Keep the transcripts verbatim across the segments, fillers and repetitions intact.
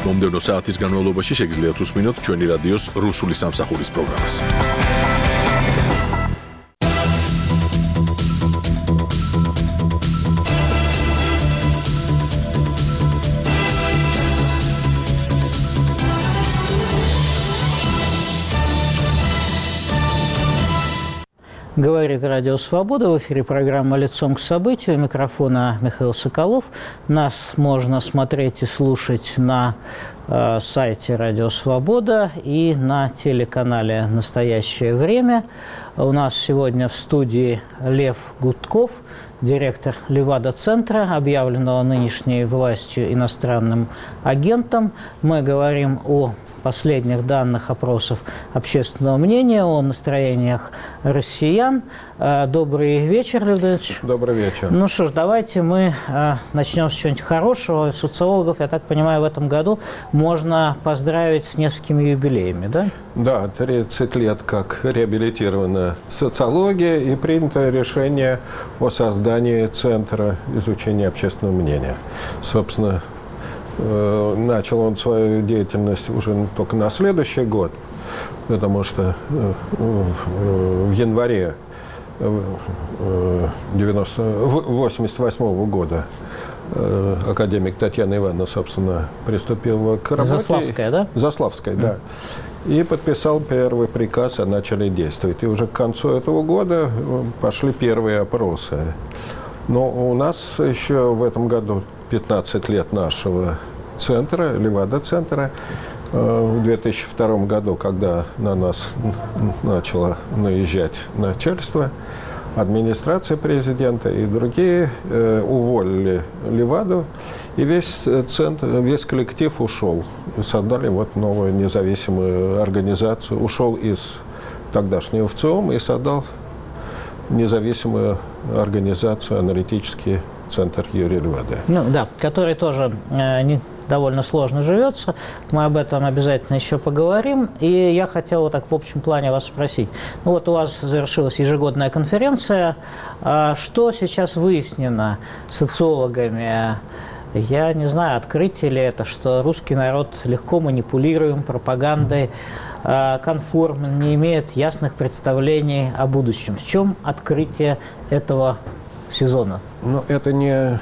მომდევნო საათის განმავლობაში შეგიძლიათ უსმინოთ ჩვენი რადიოს რუსული სამსახურის პროგრამას. Говорит Радио Свобода. В эфире программа «Лицом к событию». У микрофона Михаил Соколов. Нас можно смотреть и слушать на э, сайте Радио Свобода и на телеканале «Настоящее время». У нас сегодня в студии Лев Гудков, директор Левада-центра, объявленного нынешней властью иностранным агентом. Мы говорим о последних данных опросов общественного мнения, о настроениях россиян. Добрый вечер, Лев Давидович. Добрый вечер. Ну что ж, давайте мы начнем с чего-нибудь хорошего. Социологов, я так понимаю, в этом году можно поздравить с несколькими юбилеями, да? Да, тридцать лет как реабилитирована социология и принято решение о создании Центра изучения общественного мнения. Собственно, начал он свою деятельность уже только на следующий год, потому что в январе восемьдесят восьмого года академик Татьяна Ивановна, собственно, приступила к работе. Заславская, да? Заславская, да. И подписал первый приказ о начале действовать. И уже к концу этого года пошли первые опросы. Но у нас еще в этом году пятнадцать лет нашего центра, Левада-центра. В две тысячи втором году, когда на нас начало наезжать начальство, администрация президента и другие э, уволили Леваду, и весь центр, весь коллектив ушел. И создали вот новую независимую организацию. Ушел из тогдашнего ВЦИОМ и создал независимую организацию, аналитический центр Юрия Левады. Ну да, который тоже э, не, довольно сложно живется. Мы об этом обязательно еще поговорим. И я хотел вот так в общем плане вас спросить. Ну вот у вас завершилась ежегодная конференция. А что сейчас выяснено социологами? Я не знаю, открытие ли это, что русский народ легко манипулируем пропагандой, конформен, не имеет ясных представлений о будущем. В чем открытие этого сезона? Ну, это не...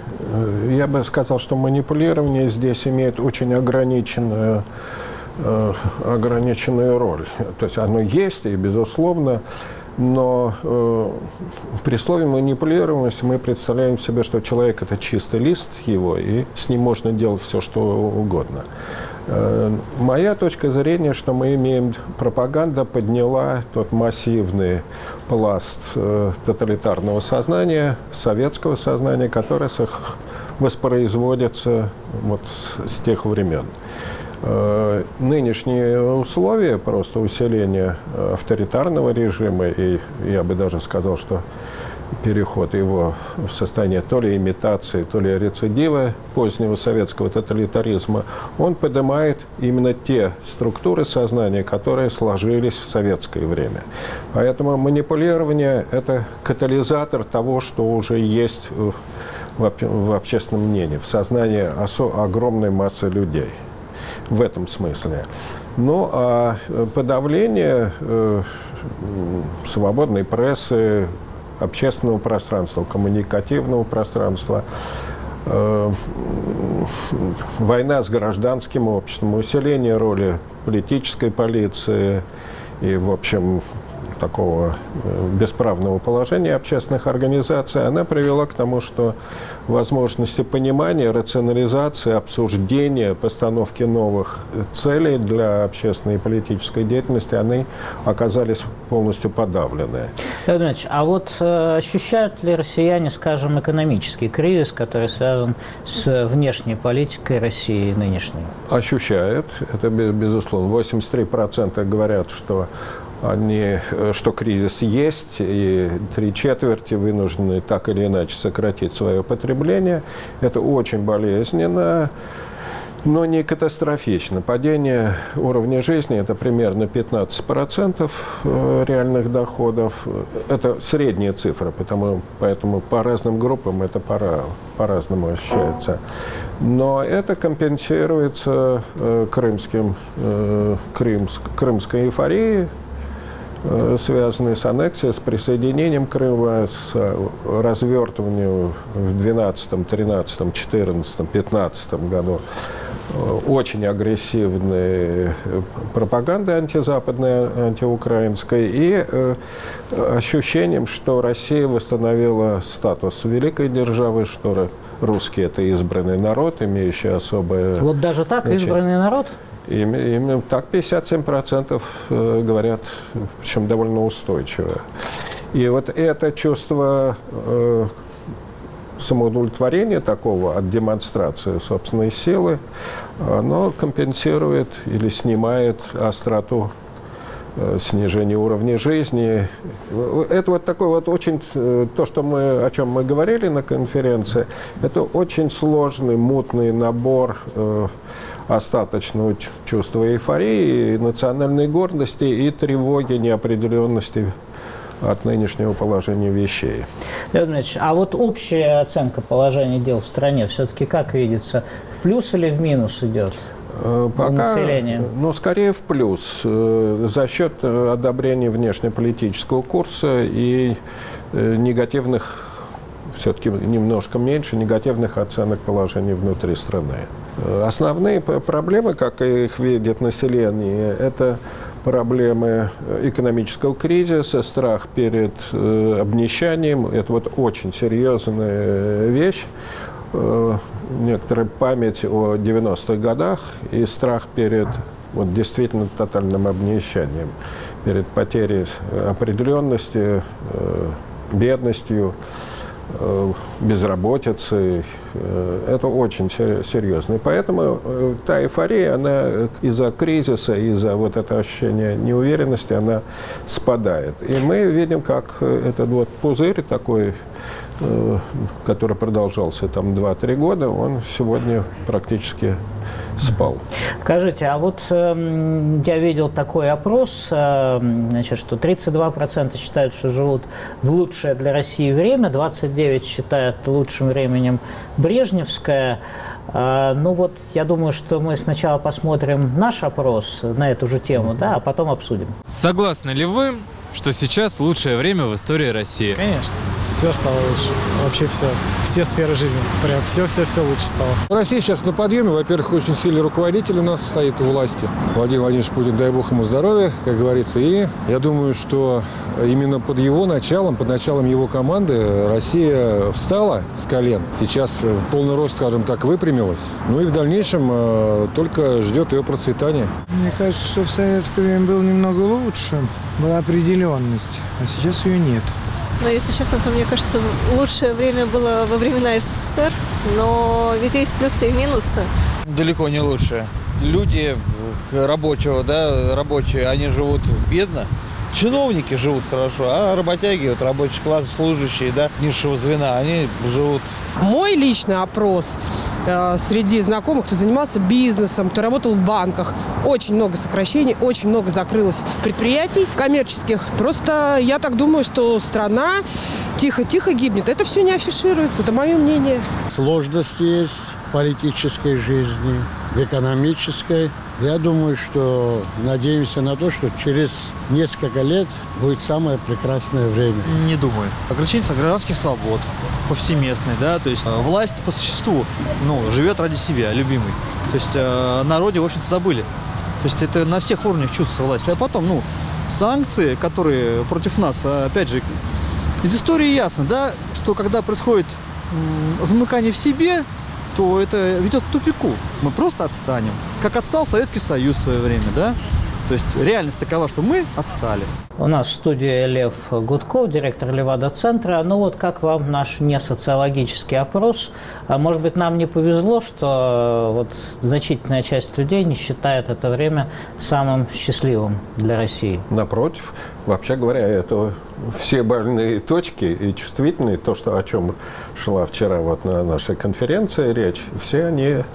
Я бы сказал, что манипулирование здесь имеет очень ограниченную, э, ограниченную роль. То есть оно есть, и безусловно, но э, при слове манипулируемость мы представляем себе, что человек – это чистый лист его, и с ним можно делать все, что угодно. Э, моя точка зрения, что мы имеем, пропаганда подняла тот массивный пласт э, тоталитарного сознания, советского сознания, которое воспроизводится вот с, с тех времен. Э, нынешние условия просто усиления авторитарного режима, и я бы даже сказал, что переход его в состояние то ли имитации, то ли рецидива позднего советского тоталитаризма, он поднимает именно те структуры сознания, которые сложились в советское время. Поэтому манипулирование – это катализатор того, что уже есть в, в общественном мнении, в сознании огромной массы людей. В этом смысле. Ну, а подавление э, свободной прессы, общественного пространства, коммуникативного пространства, э, война с гражданским обществом, усиление роли политической полиции и, в общем, такого бесправного положения общественных организаций, она привела к тому, что возможности понимания, рационализации, обсуждения, постановки новых целей для общественной и политической деятельности, они оказались полностью подавлены. Леонид Ильич, а вот э, ощущают ли россияне, скажем, экономический кризис, который связан с внешней политикой России нынешней? Ощущают, это безусловно. восемьдесят три процента говорят, что Они, что кризис есть, и три четверти вынуждены так или иначе сократить свое потребление. Это очень болезненно. но не катастрофично. Падение уровня жизни – это примерно пятнадцать процентов реальных доходов. Это средняя цифра, потому, поэтому по разным группам это пора, по-разному ощущается. Но это компенсируется э, крымским, э, крымск, крымской эйфорией, э, связанной с аннексией, с присоединением Крыма, с развертыванием в двенадцатом, тринадцатом, четырнадцатом, пятнадцатом году очень агрессивной пропаганды антизападной, антиукраинской, и э, ощущением, что Россия восстановила статус великой державы, что русские – это избранный народ, имеющий особое… Вот даже так избранный народ? Именно так пятьдесят семь процентов говорят, причем довольно устойчиво. И вот это чувство э, самоудовлетворения такого от демонстрации собственной силы, оно компенсирует или снимает остроту э, снижения уровня жизни. Это вот такой вот очень… То, что мы, о чем мы говорили на конференции, это очень сложный, мутный набор э, остаточного чувства эйфории, национальной гордости и тревоги, неопределенности от нынешнего положения вещей. Леонид Ильич, а вот общая оценка положения дел в стране все-таки как видится? В плюс или в минус идет? Пока, населения? Ну, скорее в плюс. За счет одобрения внешнеполитического курса и негативных, все-таки немножко меньше, негативных оценок положения внутри страны. Основные проблемы, как их видит население, это проблемы экономического кризиса, страх перед э, обнищанием. Это вот очень серьезная вещь. Э, некоторая память о девяностых годах и страх перед вот, действительно тотальным обнищанием, перед потерей определенности, э, бедностью, э, безработицей. Э, это очень серьезно. И поэтому э, та эйфория, она из-за кризиса, из-за вот этого ощущения неуверенности, она спадает. И мы видим, как этот вот пузырь такой, э, который продолжался там два-три года, он сегодня практически спал. Скажите, а вот э, я видел такой опрос, э, значит, что тридцать два процента считают, что живут в лучшее для России время, двадцать девять процентов считают лучшим временем брежневское. Э, ну вот, я думаю, что мы сначала посмотрим наш опрос на эту же тему, да, а потом обсудим. Согласны ли вы, что сейчас лучшее время в истории России? Конечно. Все стало лучше. Вообще все. Все сферы жизни. Прям все-все-все лучше стало. Россия сейчас на подъеме. Во-первых, очень сильный руководитель у нас стоит у власти. Владимир Владимирович Путин, дай бог ему здоровья, как говорится. И я думаю, что именно под его началом, под началом его команды Россия встала с колен. Сейчас в полный рост, скажем так, выпрямилась. Ну и в дальнейшем э, только ждет ее процветания. Мне кажется, что в советское время было немного лучше. Была определенность. А сейчас ее нет. Но, если честно, то, мне кажется, лучшее время было во времена СССР, но везде есть плюсы и минусы. Далеко не лучшее. Люди рабочего, да, рабочие, они живут бедно. Чиновники живут хорошо, а работяги, вот рабочий класс, служащие, да, низшего звена, они живут. Мой личный опрос э, среди знакомых, кто занимался бизнесом, кто работал в банках, очень много сокращений, очень много закрылось предприятий коммерческих. Просто я так думаю, что страна тихо-тихо гибнет. Это все не афишируется, это мое мнение. Сложности есть в политической жизни, в экономической. Я думаю, что надеемся на то, что через несколько лет будет самое прекрасное время. Не думаю. Ограничение гражданских свобод повсеместные, да, то есть власть по существу, ну, живет ради себя, любимый. То есть о народе, в общем-то, забыли. То есть это на всех уровнях чувствуется власть. А потом, ну, санкции, которые против нас, опять же, из истории ясно, да, что когда происходит м, замыкание в себе, то это ведет к тупику. Мы просто отстанем. Как отстал Советский Союз в свое время, да? То есть реальность такова, что мы отстали. У нас в студии Лев Гудков, директор Левада-центра. Ну вот как вам наш несоциологический опрос? Может быть, нам не повезло, что вот значительная часть людей не считает это время самым счастливым для России? Напротив. Вообще говоря, это все больные точки и чувствительные, то, что, о чем шла вчера вот на нашей конференции речь, все они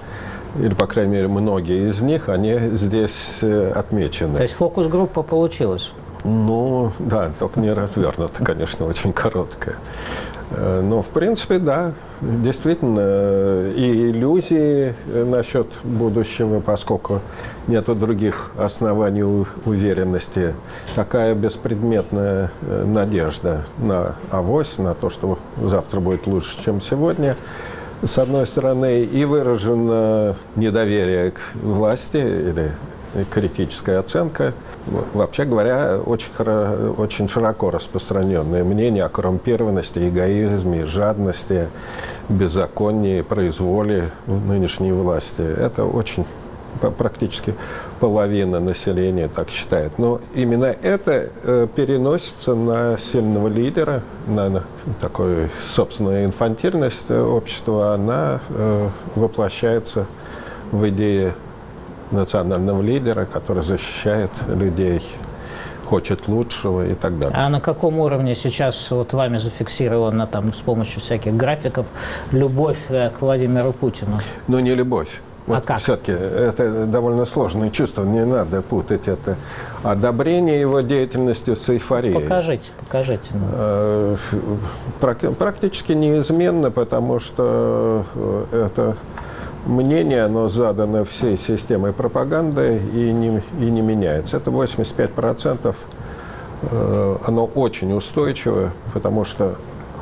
или, по крайней мере, многие из них, они здесь отмечены. То есть фокус-группа получилась? Ну, да, только не развернута, конечно, очень короткая. Но, в принципе, да, действительно, и иллюзии насчет будущего, поскольку нет других оснований уверенности, такая беспредметная надежда на авось, на то, что завтра будет лучше, чем сегодня, с одной стороны, и выражено недоверие к власти или критическая оценка. Вообще говоря, очень, очень широко распространенное мнение о коррумпированности, эгоизме, жадности, беззаконии, произволе в нынешней власти. Это очень практически половина населения так считает. Но именно это э, переносится на сильного лидера, на, на такую собственную инфантильность общества. Она э, воплощается в идее национального лидера, который защищает людей, хочет лучшего и так далее. А на каком уровне сейчас вот вами зафиксирована там с помощью всяких графиков любовь к Владимиру Путину? Ну, не любовь. Вот а как? Все-таки это довольно сложное чувство, не надо путать это. Одобрение его деятельности с эйфорией. Покажите, покажите. Практически неизменно, потому что это мнение, оно задано всей системой пропаганды и не, и не меняется. Это восемьдесят пять процентов. Оно очень устойчиво, потому что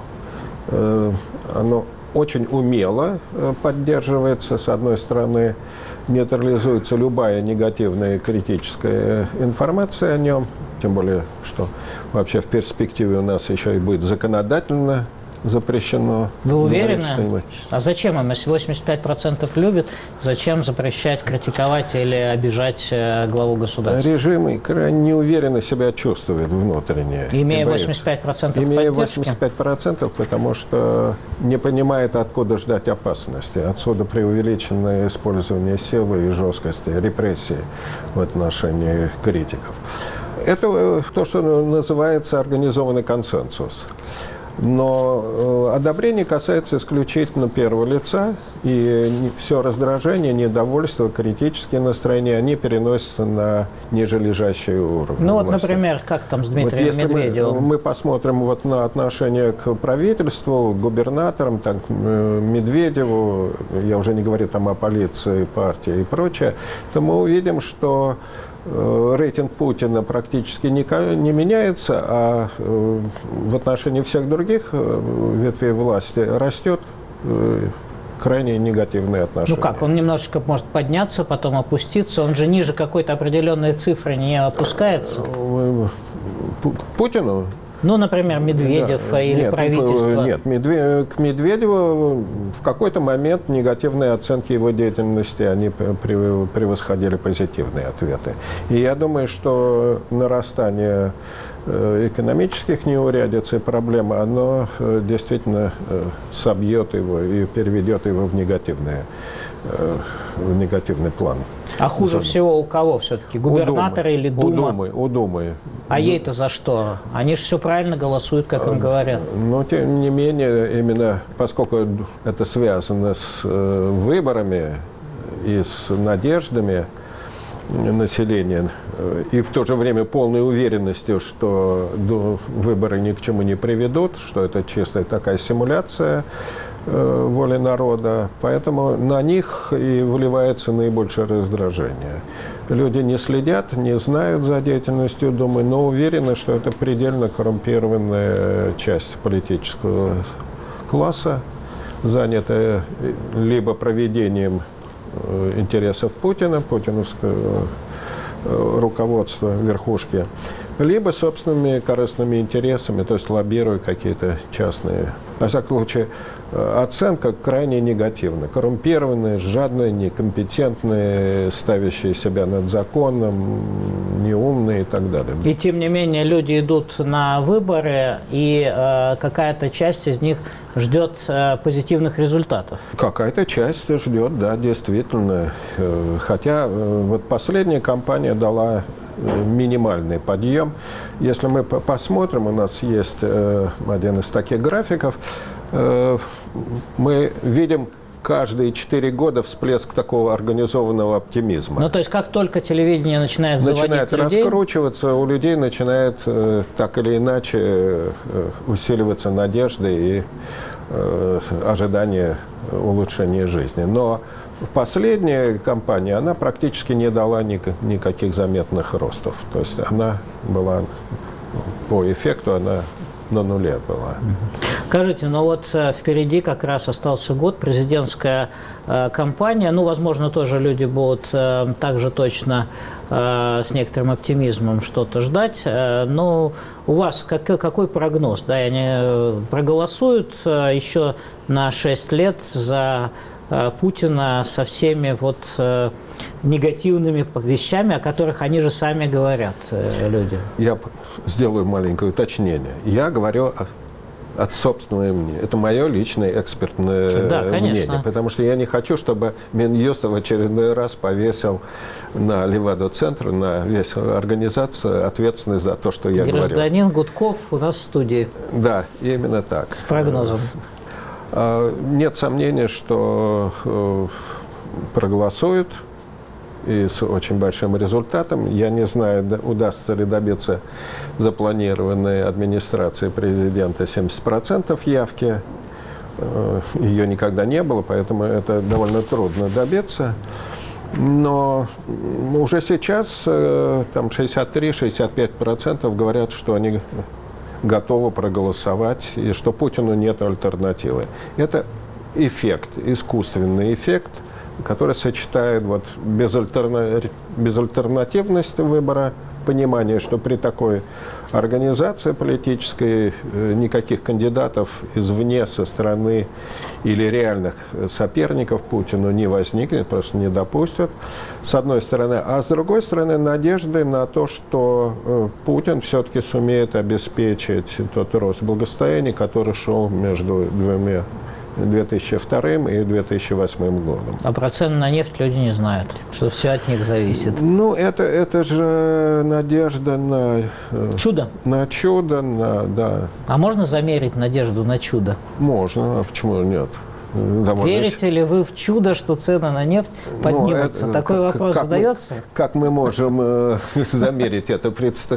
оно очень умело поддерживается. С одной стороны, нейтрализуется любая негативная критическая информация о нем, тем более, что вообще в перспективе у нас еще и будет законодательно запрещено. Вы уверены? А зачем им, если восемьдесят пять процентов любят, зачем запрещать критиковать или обижать главу государства? Режим крайне неуверенно себя чувствует внутренне. Имея восемьдесят пять процентов Имея поддержки? восемьдесят пять процентов, потому что не понимает, откуда ждать опасности. Отсюда преувеличенное использование силы и жесткости, репрессии в отношении критиков. Это то, что называется организованный консенсус. Но одобрение касается исключительно первого лица, и все раздражение, недовольство, критические настроения, они переносятся на нижележащие уровни. Ну вот, власти. Например, как там с Дмитрием вот если Медведевым? Мы, мы посмотрим вот на отношение к правительству, губернаторам, так, Медведеву, я уже не говорю там о полиции, партии и прочее, то мы увидим, что рейтинг Путина практически не, не меняется, а в отношении всех других ветвей власти растет крайне негативные отношения. Ну как, он немножечко может подняться, потом опуститься, он же ниже какой-то определенной цифры не опускается? Путину? Ну, например, Медведев да, или нет, правительство. Нет, Медведев, к Медведеву в какой-то момент негативные оценки его деятельности, они превосходили позитивные ответы. И я думаю, что нарастание экономических неурядиц и проблем, оно действительно собьет его и переведет его в негативные, в негативный план. А хуже Зам... всего у кого все-таки? Губернаторы или Дума? У Думы. У Думы. А ей-то за что? Они же все правильно голосуют, как им говорят. Но, тем не менее, именно поскольку это связано с э, выборами и с надеждами населения, э, и в то же время полной уверенностью, что до, выборы ни к чему не приведут, что это чистая такая симуляция э, воли народа, поэтому на них и выливается наибольшее раздражение. Люди не следят, не знают за деятельностью Думы, но уверены, что это предельно коррумпированная часть политического класса, занятая либо проведением интересов Путина, путиновского руководства верхушки, либо собственными корыстными интересами, то есть лоббируя какие-то частные. Во всяком случае, оценка крайне негативна. Коррумпированные, жадные, некомпетентные, ставящие себя над законом, неумные и так далее. И тем не менее люди идут на выборы, и э, какая-то часть из них ждет э, позитивных результатов. Какая-то часть ждет, да, действительно. Хотя э, вот последняя кампания дала минимальный подъем. Если мы посмотрим, у нас есть э, один из таких графиков, э, мы видим каждые четыре года всплеск такого организованного оптимизма. Ну, то есть, как только телевидение начинает заводить начинает людей... раскручиваться, у людей начинает э, так или иначе э, усиливаться надежды и э, ожидание улучшения жизни. Но последняя кампания, она практически не дала ник- никаких заметных ростов. То есть она была, по эффекту, она на нуле была. Скажите, ну вот э, впереди как раз остался год, президентская э, кампания. Ну, возможно, тоже люди будут э, также точно э, с некоторым оптимизмом что-то ждать. Э, но у вас как, какой прогноз? Да, они э, проголосуют э, еще на шесть лет за э, Путина со всеми вот э, негативными вещами, о которых они же сами говорят, э, люди? Я сделаю маленькое уточнение. Я говорю о от собственного мнения. Это мое личное экспертное да, мнение. Потому что я не хочу, чтобы Минюст в очередной раз повесил на Левада-центр, на весь организацию ответственность за то, что я говорю. Гражданин Гудков у нас в студии. Да, именно так. С прогнозом. Нет сомнения, что проголосуют и с очень большим результатом. Я не знаю, удастся ли добиться запланированной администрацией президента семьдесят процентов явки. Ее никогда не было, поэтому это довольно трудно добиться. Но уже сейчас там шестьдесят три - шестьдесят пять процентов говорят, что они готовы проголосовать и что Путину нет альтернативы. Это эффект, искусственный эффект, который сочетает вот безальтерна... безальтернативность выбора, понимание, что при такой организации политической никаких кандидатов извне, со стороны или реальных соперников Путину не возникнет, просто не допустят, с одной стороны. А с другой стороны, надежды на то, что Путин все-таки сумеет обеспечить тот рост благосостояния, который шел между двумя две тысячи вторым и две тысячи восьмым годом. А про цены на нефть люди не знают, что все от них зависит. Ну, это, это же надежда на... Чудо? На чудо, на, да. А можно замерить надежду на чудо? Можно, а почему нет? Довольно... Верите ли вы в чудо, что цены на нефть поднимутся? Ну, это, Такой как, вопрос как задается? Мы, как мы можем э, замерить это?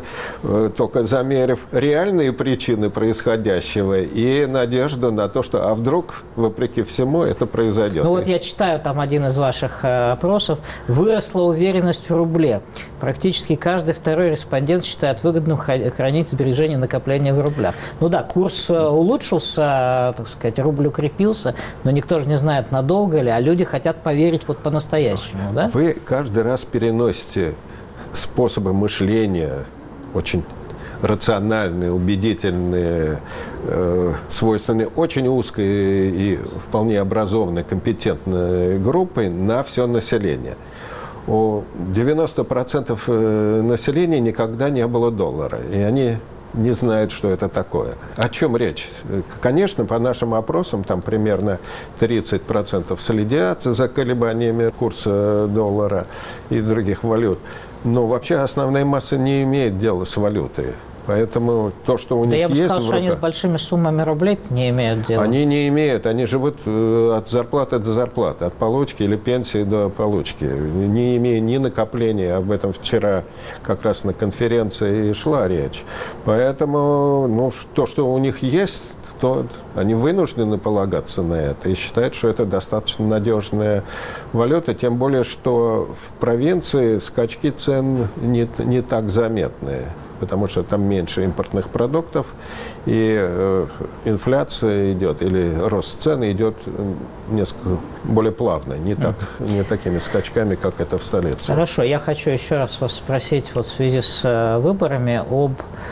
Только замерив реальные причины происходящего и надежду на то, что а вдруг, вопреки всему, это произойдет. Ну вот я читаю там один из ваших э, опросов. Выросла уверенность в рубле. Практически каждый второй респондент считает выгодным хранить сбережения накопления в рублях. Ну да, курс улучшился, так сказать, рубль укрепился, но никто же не знает, надолго ли, а люди хотят поверить вот по-настоящему, да? Вы каждый раз переносите способы мышления, очень рациональные, убедительные, э, свойственные очень узкой и вполне образованной, компетентной группой на все население. У девяноста процентов населения никогда не было доллара, и они не знают, что это такое. О чем речь? Конечно, по нашим опросам, там примерно тридцать процентов следят за колебаниями курса доллара и других валют, но вообще основная масса не имеет дела с валютой. Поэтому то, что у да них я бы есть... сказал, в что руках, они с большими суммами рублей не имеют дела. Они не имеют. Они живут от зарплаты до зарплаты, от получки или пенсии до получки, не имея ни накопления. Об этом вчера как раз на конференции и шла речь. Поэтому ну, то, что у них есть, то они вынуждены полагаться на это и считают, что это достаточно надежная валюта, тем более, что в провинции скачки цен не, не так заметные, потому что там меньше импортных продуктов, и э, инфляция идет, или рост цен идет несколько более плавно, не, так, не такими скачками, как это в столице. Хорошо, я хочу еще раз вас спросить вот в связи с э, выборами об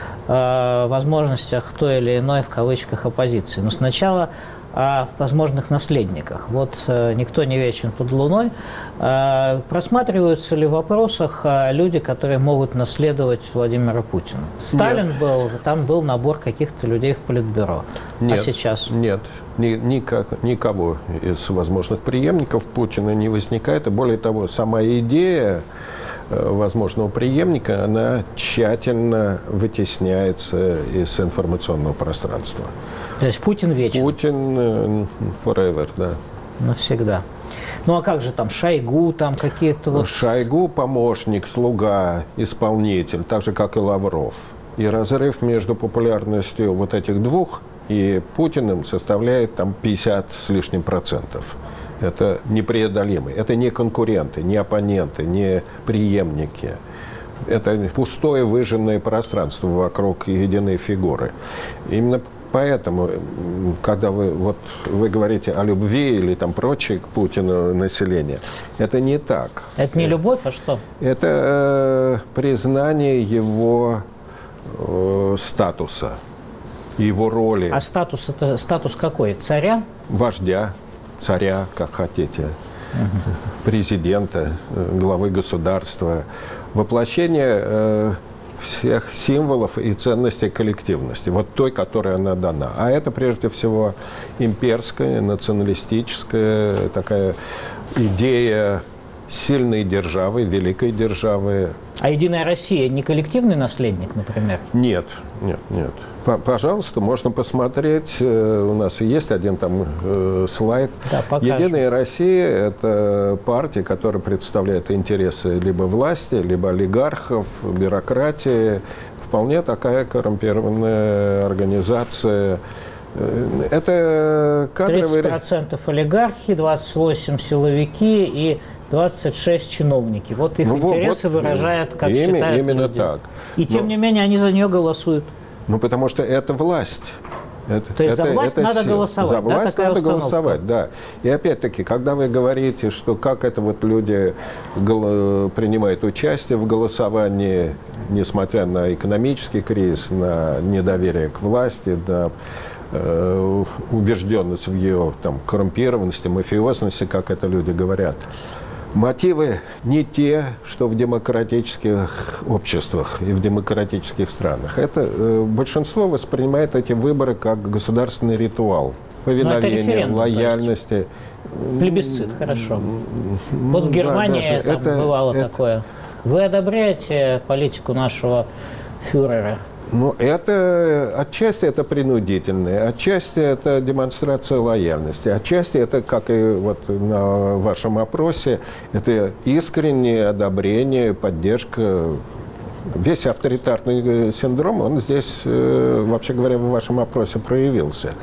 э, возможностях той или иной, в кавычках, оппозиции. Но сначала о возможных наследниках. Вот э, никто не вечен под луной. Э, просматриваются ли в вопросах э, люди, которые могут наследовать Владимира Путина? Сталин нет. был, там был набор каких-то людей в политбюро. Нет, а сейчас? Нет, ни, никак, никого из возможных преемников Путина не возникает. И более того, сама идея возможного преемника, она тщательно вытесняется из информационного пространства. То есть Путин вечен? Путин forever, да. навсегда. Ну а как же там Шойгу, там какие-то вот... Шойгу – помощник, слуга, исполнитель, так же, как и Лавров. И разрыв между популярностью вот этих двух и Путиным составляет там пятьдесят с лишним процентов. Это непреодолимый. Это не конкуренты, не оппоненты, не преемники. Это пустое выжженное пространство вокруг единой фигуры. Именно поэтому, когда вы, вот, вы говорите о любви или там прочее к Путину населения, это не так. Это не любовь, а что? Это э, признание его э, статуса, его роли. А статус это статус какой? Царя? Вождя, царя, как хотите, угу. Президента, главы государства, воплощение э, всех символов и ценностей коллективности, вот той, которой она дана. А это прежде всего имперская, националистическая такая идея сильной державы, великой державы. А «Единая Россия» не коллективный наследник, например? Нет, нет, нет. Пожалуйста, можно посмотреть. У нас есть один там э, слайд. Да, «Единая Россия» – это партия, которая представляет интересы либо власти, либо олигархов, бюрократии. Вполне такая коррумпированная организация. Это кадровые... тридцать процентов олигархи, двадцать восемь силовики и двадцать шесть чиновники. Вот их ну, интересы вот, выражают, как именно, считают именно люди. Так. И тем Но... не менее они за нее голосуют. Ну, потому что это власть. Это, То есть это, за власть это надо сила. голосовать, За власть да, надо установка? голосовать, да. И опять-таки, когда вы говорите, что как это вот люди гол- принимают участие в голосовании, несмотря на экономический кризис, на недоверие к власти, на э, убежденность в ее там, коррумпированности, мафиозности, как это люди говорят, мотивы не те, что в демократических обществах и в демократических странах. Это э, большинство воспринимает эти выборы как государственный ритуал повиновения, лояльности. Плебисцит, хорошо. Вот в Германии да, там это, бывало это... такое. Вы одобряете политику нашего фюрера? Ну, это отчасти это принудительное, отчасти это демонстрация лояльности, отчасти это, как и вот на вашем опросе, это искреннее одобрение, поддержка. Весь авторитарный синдром, он здесь, вообще говоря, в вашем опросе проявился.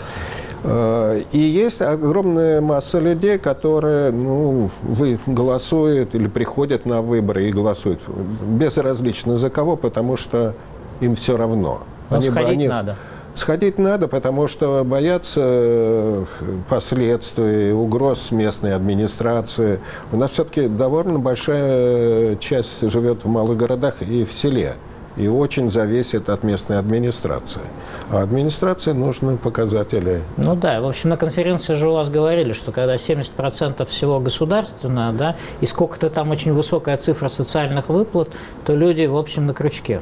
И есть огромная масса людей, которые, ну, вы голосуют или приходят на выборы и голосуют безразлично за кого, потому что им все равно. Но они, сходить они, надо. Сходить надо, потому что боятся последствий, угроз местной администрации. У нас все-таки довольно большая часть живет в малых городах и в селе. И очень зависит от местной администрации. А администрации нужны показатели. Ну да, в общем, на конференции же у вас говорили, что когда семьдесят процентов всего государственное, да, и сколько-то там очень высокая цифра социальных выплат, то люди, в общем, на крючке.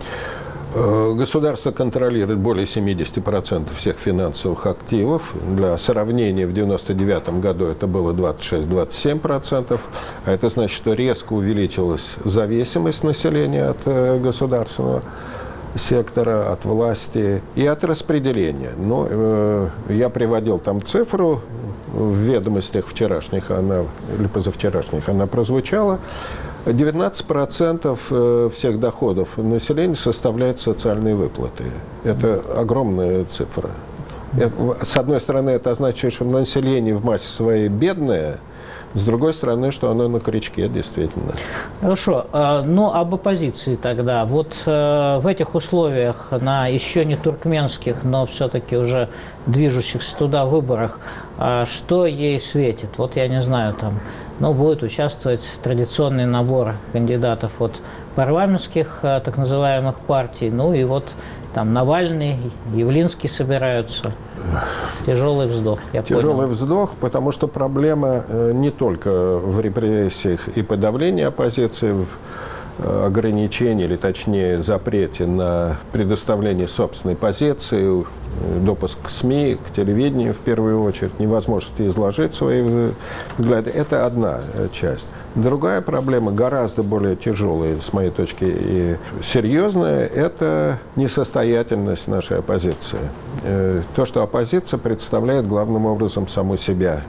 Государство контролирует более семьдесят процентов всех финансовых активов. Для сравнения, в девяносто девятом году это было двадцать шесть - двадцать семь процентов. А это значит, что резко увеличилась зависимость населения от государственного сектора, от власти и от распределения. Но э, я приводил там цифру, в ведомостях вчерашних она, или позавчерашних она прозвучала. девятнадцать процентов всех доходов населения составляют социальные выплаты. Это огромная цифра. С одной стороны, это означает, что население в массе своей бедное, с другой стороны, что оно на крючке, действительно. Хорошо. Ну, об оппозиции тогда. Вот в этих условиях, на еще не туркменских, но все-таки уже движущихся туда выборах, что ей светит? Вот я не знаю, там, ну, будет участвовать традиционный набор кандидатов от парламентских так называемых партий, ну и вот там Навальный, Явлинский собираются. Тяжелый вздох, я Тяжелый понял. вздох, потому что проблема не только в репрессиях и подавлении оппозиции, в ограничении, или точнее запрете на предоставление собственной позиции, допуск к СМИ, к телевидению в первую очередь, невозможность изложить свои взгляды. Это одна часть. Другая проблема, гораздо более тяжелая, с моей точки и серьезная, это несостоятельность нашей оппозиции. То, что оппозиция представляет главным образом саму себя.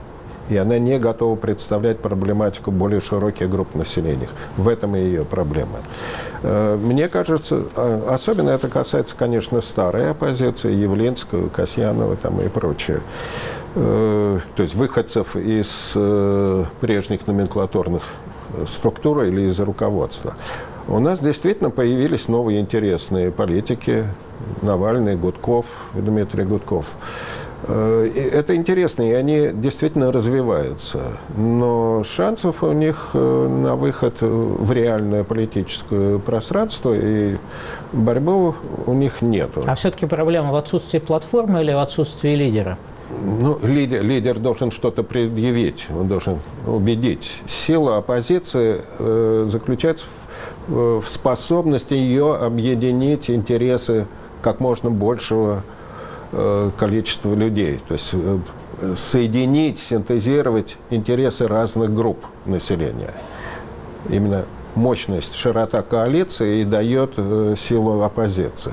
И она не готова представлять проблематику более широких групп населения. В этом и ее проблема. Мне кажется, особенно это касается, конечно, старой оппозиции, Явлинского, Касьянова там и прочее. То есть выходцев из прежних номенклатурных структур или из руководства. У нас действительно появились новые интересные политики. Навальный, Гудков, Дмитрий Гудков. Это интересно, и они действительно развиваются. Но шансов у них на выход в реальное политическое пространство и борьбу у них нет. А все-таки проблема в отсутствии платформы или в отсутствии лидера? Ну, лидер, лидер должен что-то предъявить, он должен убедить. Сила оппозиции э, заключается в, в способности ее объединить интересы как можно большего э, количества людей. То есть э, соединить, синтезировать интересы разных групп населения. Именно мощность, широта коалиции и дает э, силу оппозиции.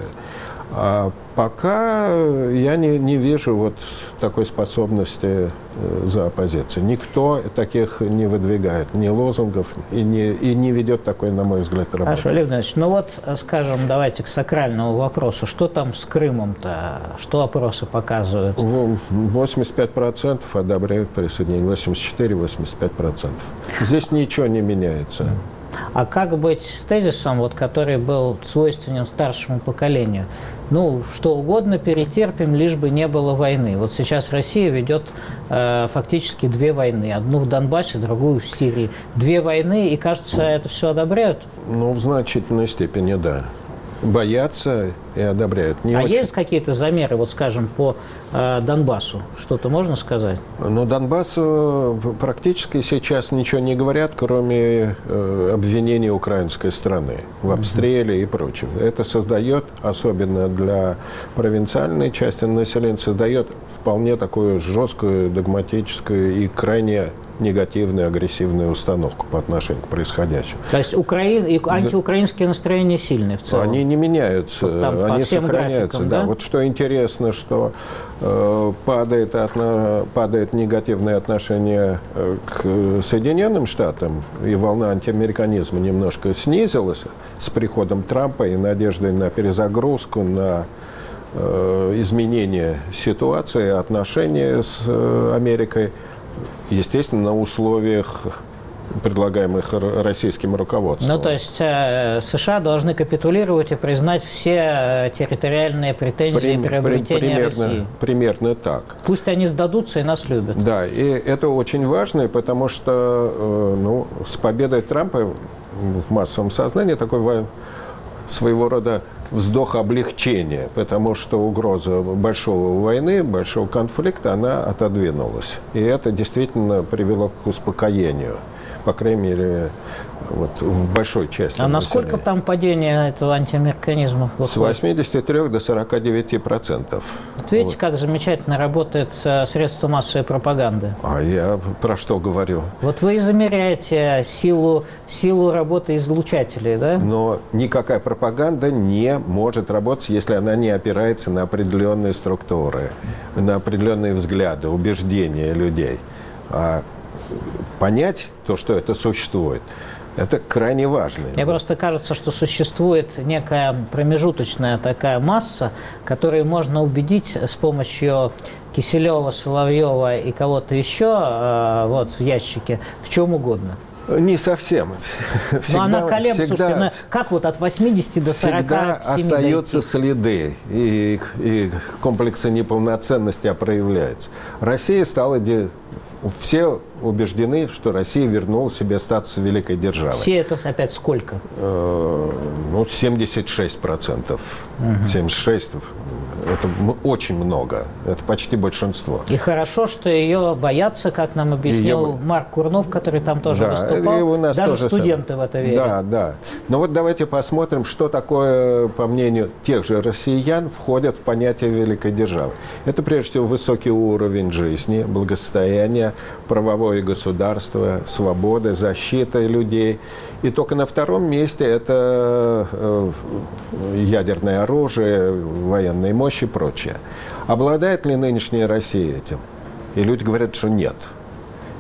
А пока я не, не вижу вот такой способности за оппозицией. Никто таких не выдвигает, ни лозунгов, и не, и не ведет такой, на мой взгляд, работы. Хорошо, Олег Владимирович, ну вот, скажем, давайте к сакральному вопросу. Что там с Крымом-то? Что опросы показывают? восемьдесят пять процентов одобряют присоединение, восемьдесят четыре — восемьдесят пять процентов. Здесь ничего не меняется. А как быть с тезисом, вот, который был свойственен старшему поколению? Ну, что угодно перетерпим, лишь бы не было войны. Вот сейчас Россия ведет э, фактически две войны. Одну в Донбассе, другую в Сирии. Две войны, и, кажется, это все одобряют? Ну, в значительной степени, да. Боятся и одобряют. Не а очень... есть какие-то замеры, вот, скажем, по э, Донбассу? Что-то можно сказать? Ну, Донбассу практически сейчас ничего не говорят, кроме э, обвинений украинской страны в обстреле и прочем. Это создает, особенно для провинциальной части населения, создает вполне такую жесткую, догматическую и крайне негативную, агрессивную установку по отношению к происходящему. То есть Украин... и антиукраинские настроения сильные в целом? Они не меняются, вот они сохраняются. Графикам, да? Да. Вот что интересно, что э, падает, отно... падает негативное отношение к Соединенным Штатам, и волна антиамериканизма немножко снизилась с приходом Трампа и надеждой на перезагрузку, на э, изменение ситуации, отношения с э, Америкой. Естественно, на условиях, предлагаемых российским руководством. Ну, то есть э, США должны капитулировать и признать все территориальные претензии и приобретения примерно, России. Примерно так. Пусть они сдадутся и нас любят. Да, и это очень важно, потому что э, ну, с победой Трампа в массовом сознании такой своего рода вздох облегчения, потому что угроза большого войны, большого конфликта, она отодвинулась. И это действительно привело к успокоению, по крайней мере, вот, в большой части А населения. насколько там падение этого антиамериканизма? С восьмидесяти трёх до сорока девяти процентов. Вот видите, вот. Как замечательно работает э, средство массовой пропаганды. А я про что говорю? Вот вы измеряете силу, силу работы излучателей, да? Но никакая пропаганда не может работать, если она не опирается на определенные структуры, на определенные взгляды, убеждения людей. А понять то, что это существует, это крайне важно. Мне просто кажется, что существует некая промежуточная такая масса, которую можно убедить с помощью Киселева, Соловьева и кого-то еще вот, в ящике в чем угодно. Не совсем. Всегда, Но она колеблется, всегда, слушайте, ну, как вот от восьмидесяти до сорока всегда остаются дойти? Следы, и, и комплексы неполноценности проявляются. Россия стала... Де... Все убеждены, что Россия вернула себе статус великой державы. Все это опять сколько? Э, ну, семьдесят шесть процентов. Угу. семьдесят шесть процентов. Это очень много. Это почти большинство. И хорошо, что ее боятся, как нам объяснил ее... Марк Курнов, который там тоже да, выступал. И у нас Даже тоже студенты сам... в это верят. Да, да. Но вот давайте посмотрим, что такое, по мнению тех же россиян, входит в понятие великой державы. Это, прежде всего, высокий уровень жизни, благосостояния, правовое государство, свобода, защита людей. И только на втором месте это ядерное оружие, военные мощи и прочее. Обладает ли нынешняя Россия этим? И люди говорят, что нет.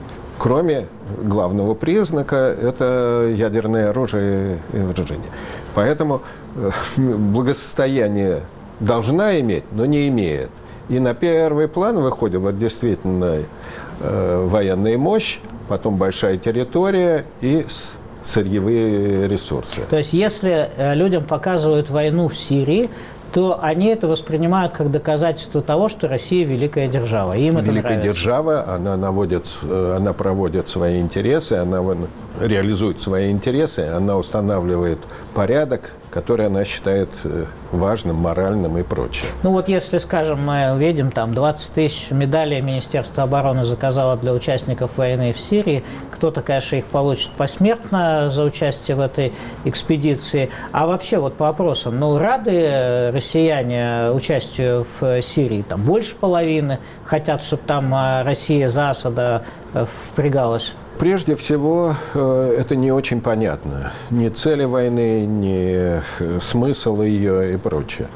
Кроме главного признака, это ядерное оружие и вооружение. Поэтому благосостояние должна иметь, но не имеет. И на первый план выходит вот действительно э, военная мощь, потом большая территория и сырьевые ресурсы. То есть если людям показывают войну в Сирии, то они это воспринимают как доказательство того, что Россия великая держава. Им это великая нравится. держава, она наводит, она проводит свои интересы, она реализует свои интересы, она устанавливает порядок, который она считает важным, моральным и прочее. Ну вот если, скажем, мы видим, там двадцать тысяч медалей Министерство обороны заказало для участников войны в Сирии, кто-то, конечно, их получит посмертно за участие в этой экспедиции. А вообще вот по вопросам, ну рады россияне участию в Сирии? Там больше половины хотят, чтобы там Россия за Асада впрягалась? Прежде всего, это не очень понятно. Ни цели войны, ни смысл ее и прочее.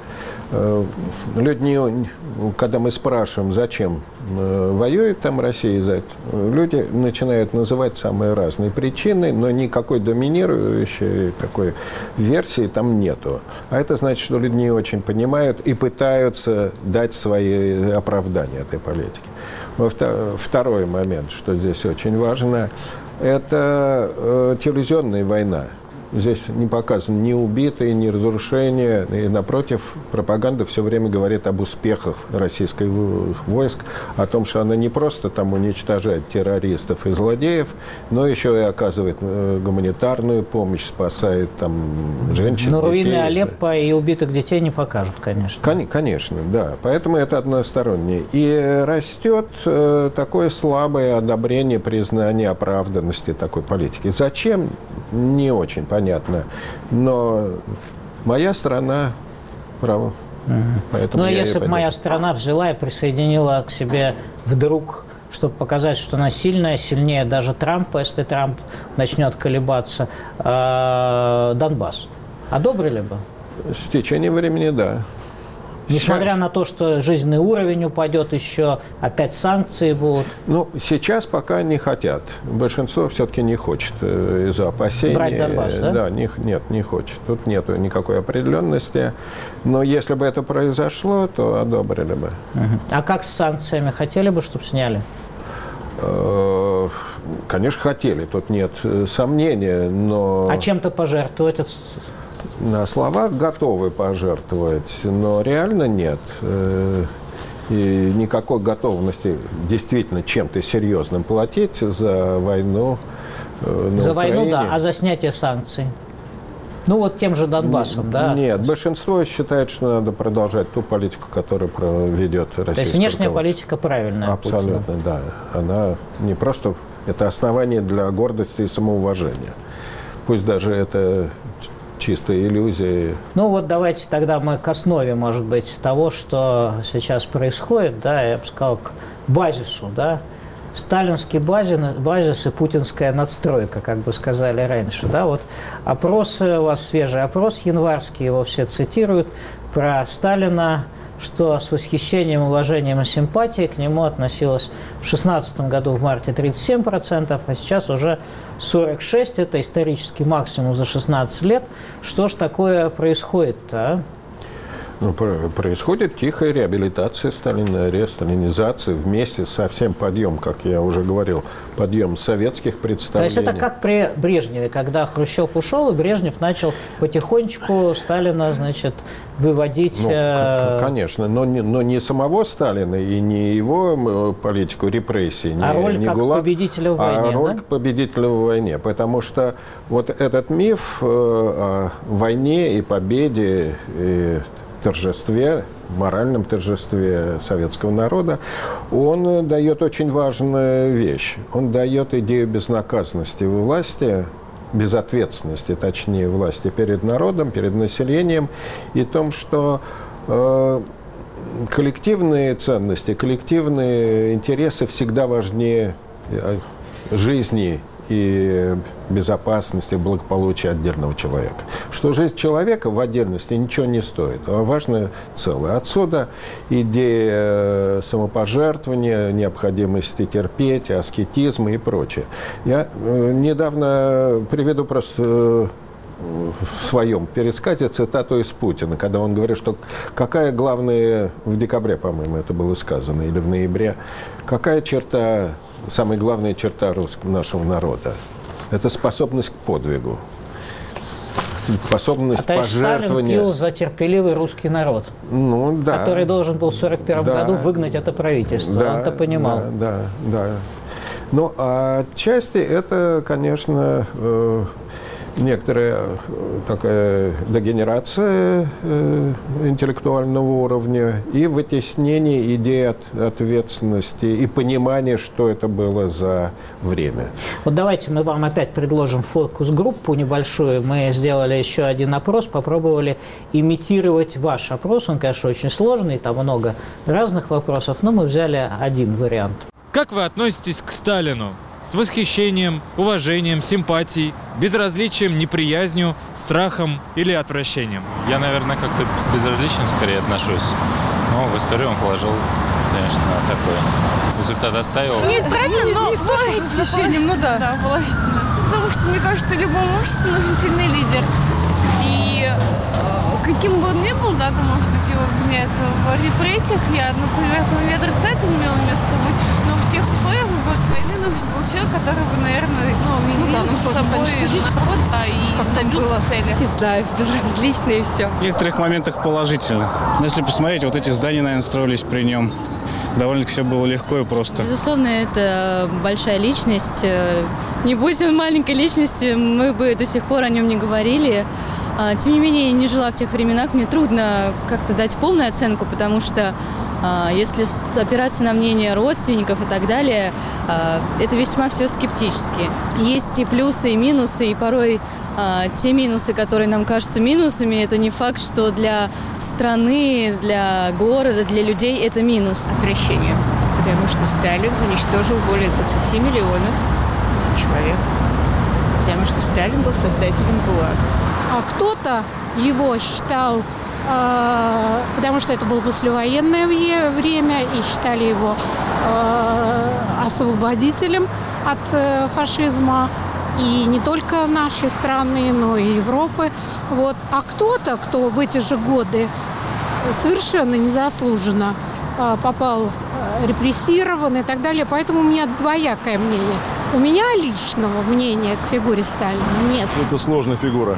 Люди, не, когда мы спрашиваем, зачем воюет там Россия, за это, люди начинают называть самые разные причины, но никакой доминирующей такой версии там нету. А это значит, что люди не очень понимают и пытаются дать свои оправдания этой политике. Второй момент, что здесь очень важно, это э, телевизионная война. Здесь не показаны ни убитые, ни разрушения. И, напротив, пропаганда все время говорит об успехах российских войск, о том, что она не просто там уничтожает террористов и злодеев, но еще и оказывает гуманитарную помощь, спасает там женщин, но детей. Но руины Алеппо и убитых детей не покажут, конечно. Кон- конечно, да. Поэтому это одностороннее. И растет э, такое слабое одобрение, признание оправданности такой политики. Зачем? Не очень понятно. Но моя страна права. Угу. Ну, а если бы моя страна взяла и присоединила к себе вдруг, чтобы показать, что она сильная, сильнее даже Трампа, если Трамп начнет колебаться, э, Донбасс, одобрили бы? С течением времени, да. Несмотря сейчас... на то, что жизненный уровень упадет еще, опять санкции будут. Ну, сейчас пока не хотят. Большинство все-таки не хочет из-за опасений. Брать Донбасс, да? Да, не, нет, не хочет. Тут нет никакой определенности. Но если бы это произошло, то одобрили бы. Угу. А как с санкциями? Хотели бы, чтобы сняли? Конечно, хотели. Тут нет сомнения, но... А чем-то пожертвовать? На словах готовы пожертвовать, но реально нет. И никакой готовности действительно чем-то серьезным платить за войну на За Украине. войну, да, а за снятие санкций? Ну вот тем же Донбассом, да? Нет, большинство считает, что надо продолжать ту политику, которую ведет российское То есть внешняя политика правильная? Абсолютно, Путина. Да. Она не просто... Это основание для гордости и самоуважения. Пусть даже это... чистая иллюзия. Ну вот давайте тогда мы к основе, может быть, того, что сейчас происходит, да, я бы сказал, к базису, да, сталинский базис, базис и путинская надстройка, как бы сказали раньше, да, вот опросы, у вас свежий опрос январский, его все цитируют, про Сталина, что с восхищением, уважением и симпатией к нему относилось в шестнадцатом году в марте тридцать семь процентов, а сейчас уже сорок шесть процентов. Это исторический максимум за шестнадцать лет. Что ж такое происходит-то, а? Ну, происходит тихая реабилитация Сталина, ресталинизация вместе со всем подъем, как я уже говорил, подъем советских представлений. То есть это как при Брежневе, когда Хрущев ушел, и Брежнев начал потихонечку Сталина, значит, выводить... Ну, э... конечно, но не, но не самого Сталина и не его политику репрессий, а не, роль не как ГУЛАГ, победителя в войне, а роль да? победителя в войне. Потому что вот этот миф о войне и победе, и торжестве, моральном торжестве советского народа, он дает очень важную вещь. Он дает идею безнаказанности власти, безответственности, точнее, власти перед народом, перед населением, и том, что э, коллективные ценности, коллективные интересы всегда важнее жизни и безопасность, и благополучие отдельного человека. Что жизнь человека в отдельности ничего не стоит, а важное целое. Отсюда идея самопожертвования, необходимости терпеть, аскетизма и прочее. Я недавно приведу просто в своем пересказе цитату из Путина, когда он говорит, что какая главная, в декабре, по-моему, это было сказано, или в ноябре, какая черта, самая главная черта русского, нашего народа? Это способность к подвигу. Способность а пожертвования. Сталин пил за терпеливый русский народ, ну, да. который должен был в сорок первом да. году выгнать это правительство. Да, Он-то понимал. Да, да, да. Ну, а отчасти это, конечно, э, некоторая такая дегенерация э, интеллектуального уровня и вытеснение идеи от, ответственности и понимания, что это было за время. Вот давайте мы вам опять предложим фокус-группу небольшую. Мы сделали еще один опрос, попробовали имитировать ваш опрос. Он, конечно, очень сложный, там много разных вопросов, но мы взяли один вариант. Как вы относитесь к Сталину? С восхищением, уважением, симпатией, безразличием, неприязнью, страхом или отвращением? Я, наверное, как-то с безразличием скорее отношусь. Но в историю он положил, конечно, такой результат оставил. Нейтрально, но не, не с восхищением, ну да. Да, положительно. Потому что, мне кажется, любому обществу нужен сильный лидер. И э, каким бы он ни был, да, там, может быть, его обвиняют в репрессиях. Я, например, там не отрицательно имела место быть, но в тех условиях в год войны нужен был человек, который бы, наверное, ну, видел ну, да, собой народ, да, и добился цели. Не знаю, безразлично и все. В некоторых моментах положительно. Но если посмотреть, вот эти здания, наверное, строились при нем. Довольно-таки все было легко и просто. Безусловно, это большая личность. Не будь он маленькой личностью, мы бы до сих пор о нем не говорили. Тем не менее, я не жила в тех временах. Мне трудно как-то дать полную оценку, потому что если опираться на мнение родственников и так далее, это весьма все скептически. Есть и плюсы, и минусы, и порой те минусы, которые нам кажутся минусами, это не факт, что для страны, для города, для людей это минус. Отвращение, потому что Сталин уничтожил более двадцати миллионов человек, потому что Сталин был создателем ГУЛАГа. А кто-то его считал, э, потому что это было послевоенное время, и считали его э, освободителем от э, фашизма. И не только нашей страны, но и Европы. Вот. А кто-то, кто в эти же годы совершенно незаслуженно э, попал э, репрессирован и так далее. Поэтому у меня двоякое мнение. У меня личного мнения к фигуре Сталина нет. Это сложная фигура.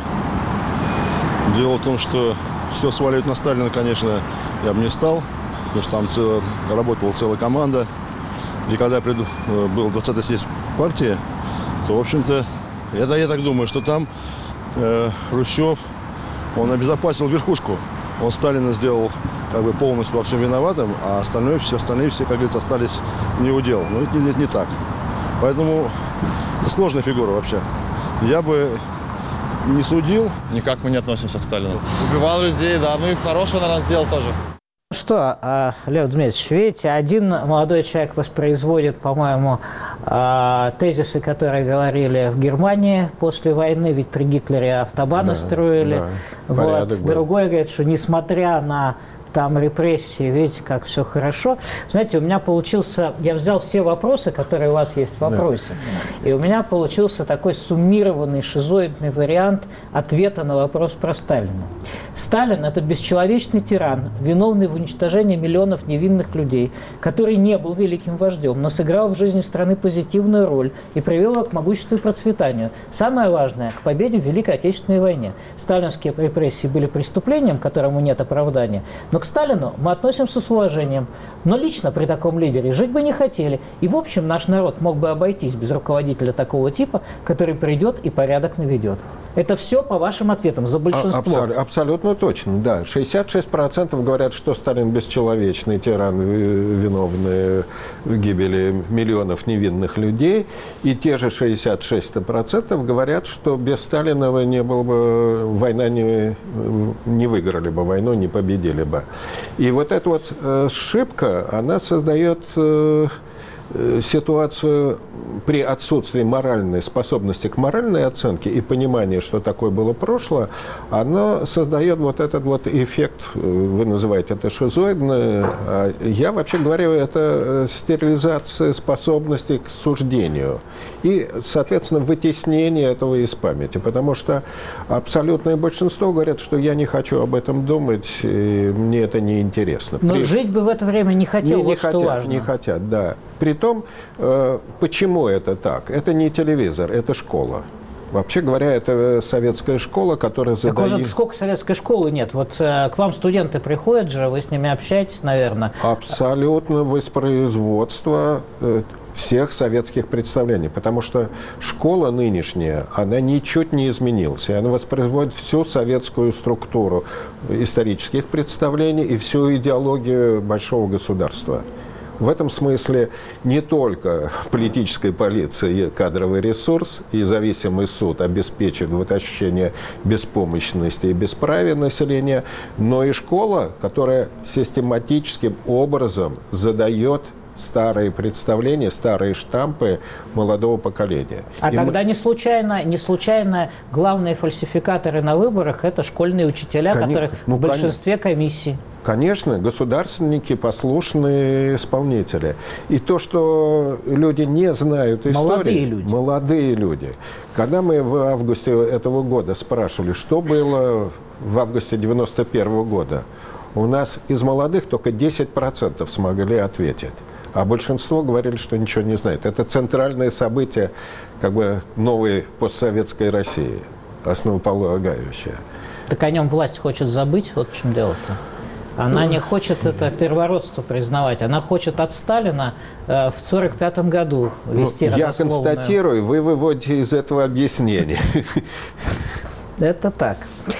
Дело в том, что все сваливать на Сталина, конечно, я бы не стал, потому что там целая, работала целая команда. И когда я приду, был двадцатый съезд партии, то, в общем-то, это, я так думаю, что там э, Хрущев, он обезопасил верхушку. Он Сталина сделал как бы полностью во всем виноватым, а остальное, все остальные все, как говорится, остались не у дел. Но это не, не так. Поэтому это сложная фигура вообще. Я бы не судил. Никак мы не относимся к Сталину. Убивал людей, да, ну и хорошего, наверное, сделал тоже. Что, Лев Дмитриевич, видите, один молодой человек воспроизводит, по-моему, тезисы, которые говорили в Германии после войны, ведь при Гитлере автобаны да, строили. Да, вот. Другой говорит, что несмотря на там репрессии, видите, как все хорошо. Знаете, у меня получился, я взял все вопросы, которые у вас есть в вопросе, да. И у меня получился такой суммированный, шизоидный вариант ответа на вопрос про Сталина. Сталин – это бесчеловечный тиран, виновный в уничтожении миллионов невинных людей, который не был великим вождем, но сыграл в жизни страны позитивную роль и привел его к могуществу и процветанию. Самое важное – к победе в Великой Отечественной войне. Сталинские репрессии были преступлением, которому нет оправдания, но к Сталину мы относимся с уважением, но лично при таком лидере жить бы не хотели. И, в общем, наш народ мог бы обойтись без руководителя такого типа, который придет и порядок наведет. Это все по вашим ответам, за большинство. Абсолютно, абсолютно точно, да. шестьдесят шесть процентов говорят, что Сталин бесчеловечный тиран, виновный в гибели миллионов невинных людей. И те же шестьдесят шесть процентов говорят, что без Сталина не было бы, война не, не выиграли бы войну, не победили бы. И вот эта вот ошибка, она создает ситуацию при отсутствии моральной способности к моральной оценке и понимания, что такое было прошлое, оно создает вот этот вот эффект, вы называете это шизоидно, а я вообще говорю, это стерилизация способности к суждению и, соответственно, вытеснение этого из памяти, потому что абсолютное большинство говорят, что я не хочу об этом думать, и мне это не интересно. Но при... жить бы в это время не хотел, не, вот не что хотят, важно. Не хотят, да. Притом, э, почему это так? Это не телевизор, это школа. Вообще говоря, это советская школа, которая так задает... уже сколько советской школы нет? Вот э, к вам студенты приходят же, вы с ними общаетесь, наверное. Абсолютно воспроизводство э, всех советских представлений. Потому что школа нынешняя, она ничуть не изменилась. И она воспроизводит всю советскую структуру исторических представлений и всю идеологию большого государства. В этом смысле не только политическая полиция и кадровый ресурс и зависимый суд обеспечивают вот ощущение беспомощности и бесправия населения, но и школа, которая систематическим образом задает старые представления, старые штампы молодого поколения. А и когда мы... не случайно, не случайно главные фальсификаторы на выборах – это школьные учителя, Кон... которые ну, в большинстве конечно. комиссий. Конечно, государственники, послушные исполнители. И то, что люди не знают истории... Молодые люди. Молодые люди. Когда мы в августе этого года спрашивали, что было в августе девяносто первого года, у нас из молодых только десять процентов смогли ответить. А большинство говорили, что ничего не знает. Это центральное событие как бы новой постсоветской России, основополагающее. Так о нем власть хочет забыть, вот в чем дело-то. Она не хочет это первородство признавать. Она хочет от Сталина э, в сорок пятом году вести ну, я родословную. констатирую, вы выводите из этого объяснение. Это так.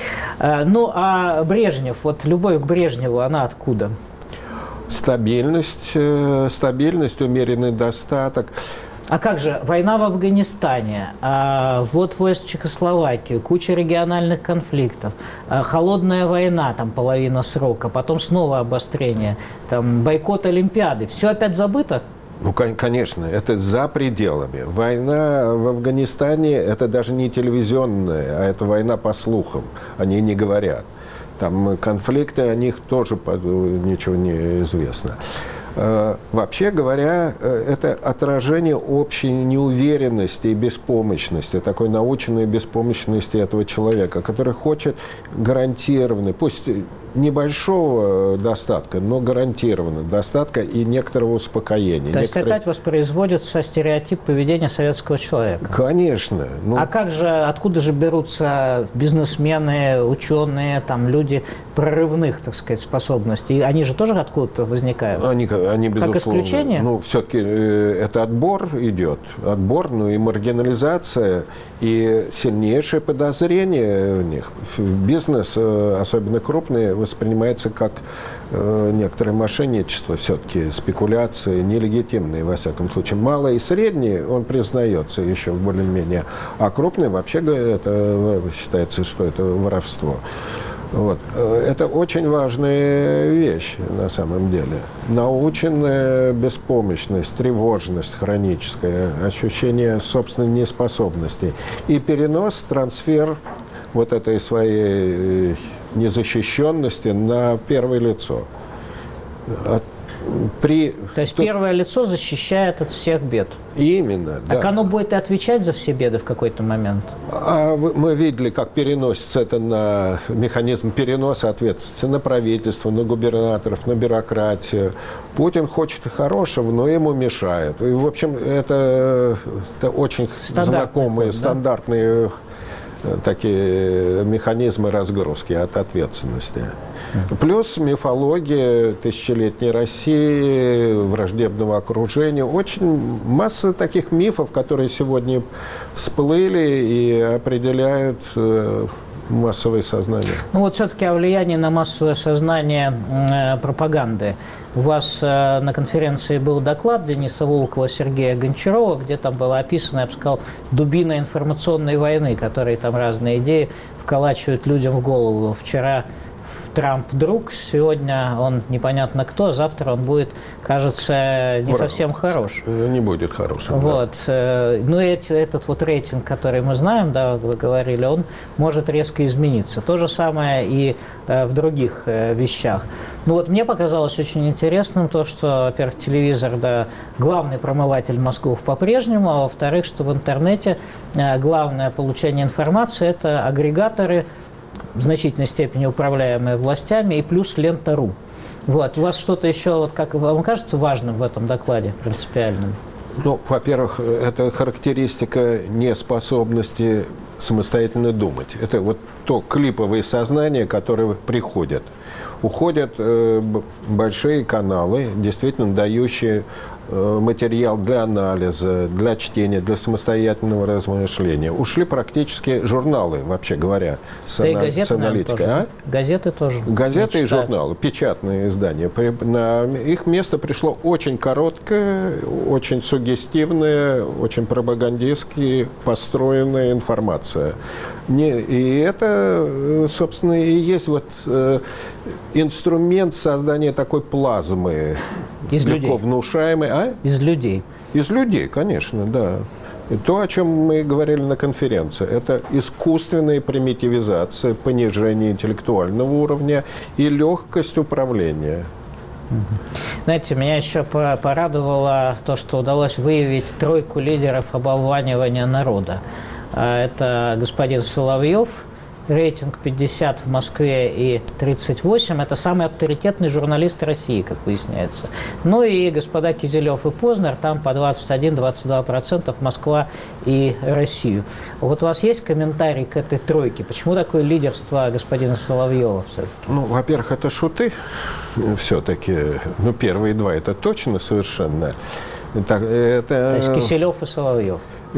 Ну, а Брежнев, вот любовь к Брежневу, она откуда? Стабильность, стабильность, умеренный достаток. А как же война в Афганистане, а, вот войск Чехословакии, куча региональных конфликтов, а, холодная война, там половина срока, потом снова обострение, там бойкот Олимпиады. Все опять забыто? Ну, конечно, это за пределами. Война в Афганистане – это даже не телевизионная, а это война по слухам. Они не говорят. Там конфликты, о них тоже ничего не известно. Вообще говоря, это отражение общей неуверенности и беспомощности, такой наученной беспомощности этого человека, который хочет гарантированно, пусть небольшого достатка, но гарантированно достатка и некоторого успокоения. То есть Некоторые... опять воспроизводится стереотип поведения советского человека? Конечно. Ну... А как же, откуда же берутся бизнесмены, ученые, там, люди прорывных, так сказать, способностей? Они же тоже откуда-то возникают? Они, они безусловно. Как исключение? Ну, все-таки э, это отбор идет. Отбор, ну и маргинализация, и сильнейшее подозрение в них. Бизнес, э, особенно крупный, воспринимается как э, некоторое мошенничество, все-таки спекуляции, нелегитимные, во всяком случае. Малый и средний, он признается еще более-менее, а крупный вообще это, считается, что это воровство. Вот. Это очень важная вещь на самом деле. Наученная беспомощность, тревожность хроническая, ощущение собственной неспособности и перенос, трансфер вот этой своей незащищенности на первое лицо. От, при... То есть первое лицо защищает от всех бед? Именно, так да. Оно будет и отвечать за все беды в какой-то момент? А мы видели, как переносится это на механизм переноса ответственности на правительство, на губернаторов, на бюрократию. Путин хочет хорошего, но ему мешает. И, в общем, это, это очень знакомые, ход, стандартные да? такие механизмы разгрузки от ответственности. Плюс мифология тысячелетней России, враждебного окружения. Очень масса таких мифов, которые сегодня всплыли и определяют массовое сознание. Ну вот все-таки о влиянии на массовое сознание э, пропаганды. У вас э, на конференции был доклад Дениса Волкова, Сергея Гончарова, где там было описано, я бы сказал, дубина информационной войны, которые там разные идеи вколачивают людям в голову. Вчера Трамп друг, сегодня он непонятно кто, завтра он будет, кажется, не совсем хорош. Не будет хорошим. Вот. Да. Ну, эти, этот вот рейтинг, который мы знаем, да, вы говорили, он может резко измениться. То же самое и в других вещах. Ну вот мне показалось очень интересным то, что, во-первых, телевизор, да, главный промыватель мозгов по-прежнему, а во-вторых, что в интернете главное получение информации – это агрегаторы, в значительной степени управляемые властями, и плюс лента.ру. Вот. У вас что-то еще, вот, как вам кажется, важным в этом докладе, принципиальным? Ну, во-первых, это характеристика неспособности самостоятельно думать. Это вот то клиповое сознание, которое приходит. Уходят э, большие каналы, действительно дающие э, материал для анализа, для чтения, для самостоятельного размышления. Ушли практически журналы, вообще говоря, с, да ана- и газеты, с аналитикой. наверное, А? тоже. Газеты тоже. Газеты и журналы, печатные издания. При, на их место пришло очень короткое, очень суггестивная, очень пропагандистски построенная информация. Не, и это, собственно, и есть вот э, инструмент создания такой плазмы, из легко людей. внушаемой. А? Из людей. Из людей, конечно, да. И то, о чем мы говорили на конференции, это искусственная примитивизация, понижение интеллектуального уровня и легкость управления. Знаете, меня еще порадовало то, что удалось выявить тройку лидеров оболванивания народа. Это господин Соловьев, рейтинг пятьдесят в Москве и тридцать восемь. Это самый авторитетный журналист России, как выясняется. Ну и господа Кизелев и Познер, там по двадцать один - двадцать два процента Москва и Россию. Вот у вас есть комментарий к этой тройке? Почему такое лидерство господина Соловьева все-таки? Ну, во-первых, это шуты все-таки. Ну, первые два это точно совершенно. Так, это... То есть Киселев и Соловьев.